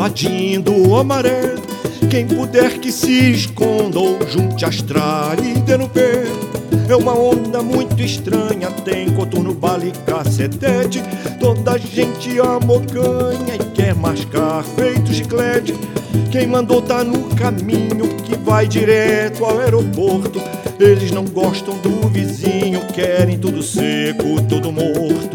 invadindo a maré. Quem puder que se esconda ou junte as tralhas e dê no pé. É uma onda muito estranha, tem coturno, bala e cacetete. Toda a gente amocanha e quer mascar feito chiclete. Quem mandou tá no caminho que vai direto ao aeroporto. Eles não gostam do vizinho, querem tudo seco, tudo morto.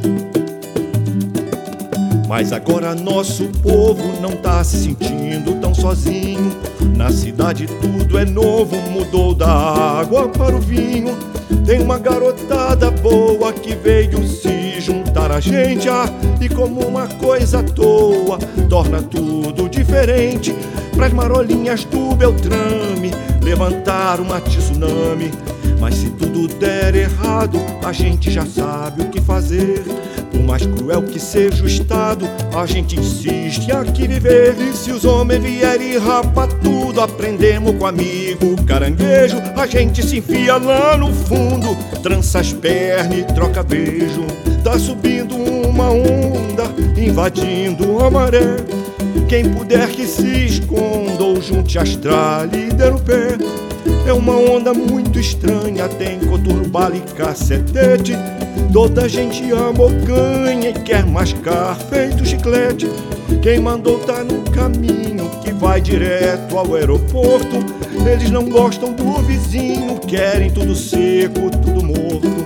Mas agora nosso povo não tá se sentindo tão sozinho. Na cidade tudo é novo, mudou da água para o vinho. Tem uma garotada boa que veio se juntar a gente, e como uma coisa à toa, torna tudo diferente. Pras marolinhas do Beltrame levantar uma tsunami. Mas se tudo der errado, a gente já sabe o que fazer. Por mais cruel que seja o estado, a gente insiste aqui viver. E se os homens vierem e rapa tudo, aprendemos com o amigo caranguejo. A gente se enfia lá no fundo, trança as pernas e troca beijo. Tá subindo uma onda, invadindo a maré. Quem puder que se esconda ou junte as tralhas e dê no pé. É uma onda muito estranha, tem coturno, bala e cacetete. Toda a gente amocanha e quer mascar feito chiclete. Quem mandou tá no caminho que vai direto ao aeroporto. Eles não gostam do vizinho, querem tudo seco, tudo morto.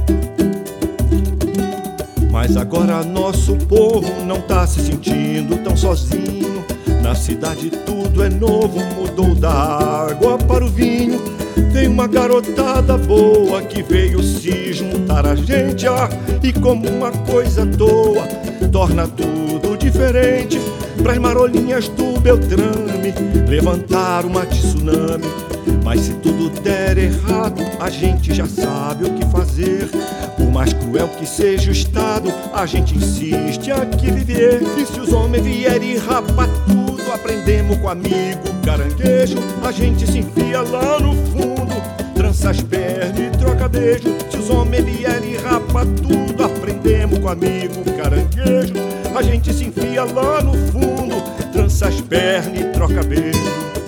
Mas agora nosso povo não tá se sentindo tão sozinho. Na cidade tudo é novo, mudou da água para o vinho. Tem uma garotada boa que veio se juntar a gente, e como uma coisa à toa, torna tudo diferente. Pras marolinhas do Beltrame levantar uma tsunami. Mas se tudo der errado, a gente já sabe o que fazer. Por mais cruel que seja o estado, a gente insiste aqui viver. E se os homens vierem e rapa tudo, aprendemos com o amigo caranguejo. A gente se enfia lá no fundo, trança as pernas e troca beijo. Se os homens vierem e rapa tudo, aprendemos com o amigo caranguejo. A gente se enfia lá no fundo, trança as pernas e troca beijo.